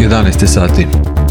11 sati.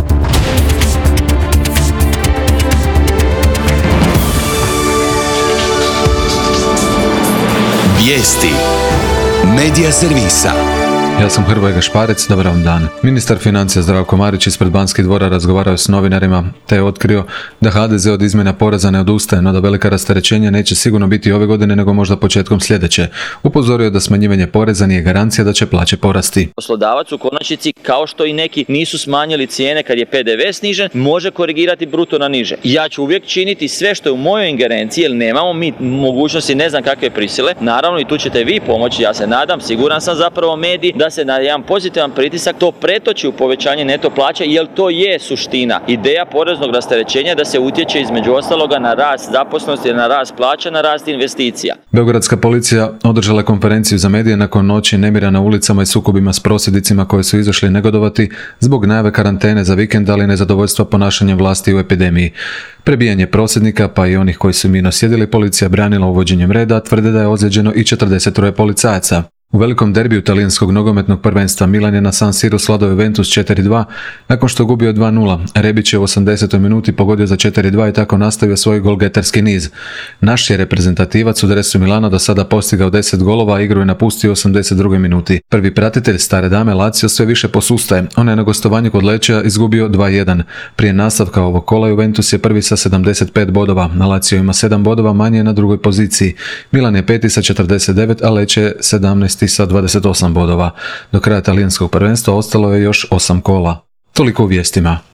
Vijesti Medija servisa. Ja sam Hrvoje Gašparec, dobar vam dan. Ministar financija Zdravko Marić ispred Banskih dvora razgovarao je s novinarima te je otkrio da HDZ od izmjena poreza ne odustaje, no da velika rasterećenja neće sigurno biti ove godine nego možda početkom sljedeće. Upozorio je da smanjivanje poreza nije garancija da će plaće porasti. Poslodavac u konačnici, kao što i neki nisu smanjili cijene kad je PDV snižen, može korigirati bruto na niže. Ja ću uvijek činiti sve što je u mojoj ingerenciji, jer nemamo mi mogućnosti ne znam kakve prisile. Naravno i tu ćete vi pomoći, ja se nadam, siguran sam zapravo mediji, da se na jedan pozitivan pritisak to pretoči u povećanje neto plaće, jer to je suština. Ideja poreznog rasterećenja da se utječe između ostaloga na rast zaposlenosti, na rast plaća, na rast investicija. Beogradska policija održala je konferenciju za medije nakon noći nemira na ulicama i sukobima s prosvjednicima koji su izašli negodovati zbog najave karantene za vikend, ali nezadovoljstva ponašanjem vlasti u epidemiji. Prebijanje prosvjednika, pa i onih koji su mirno sjedili, policija branila uvođenjem reda, tvrde da je ozlijeđeno i 43 policajaca. U velikom derbiju talijanskog nogometnog prvenstva Milan je na San Siru sladao Juventus 4-2 nakon što gubio 2-0. Rebić je u 80. minuti pogodio za 4-2 i tako nastavio svoj golgeterski niz. Naš je reprezentativac u dresu Milana do sada postigao 10 golova, a igru je napustio u 82. minuti. Prvi pratitelj stare dame Lazio sve više posustaje. On je na gostovanju kod Lecea izgubio 2-1. Prije nastavka ovog kola Juventus je prvi sa 75 bodova. Lazio ima 7 bodova manje na drugoj poziciji. Milan je peti sa 49, a Lecce 17 sa 28 bodova. Do kraja talijanskog prvenstva ostalo je još 8 kola. Toliko u vijestima.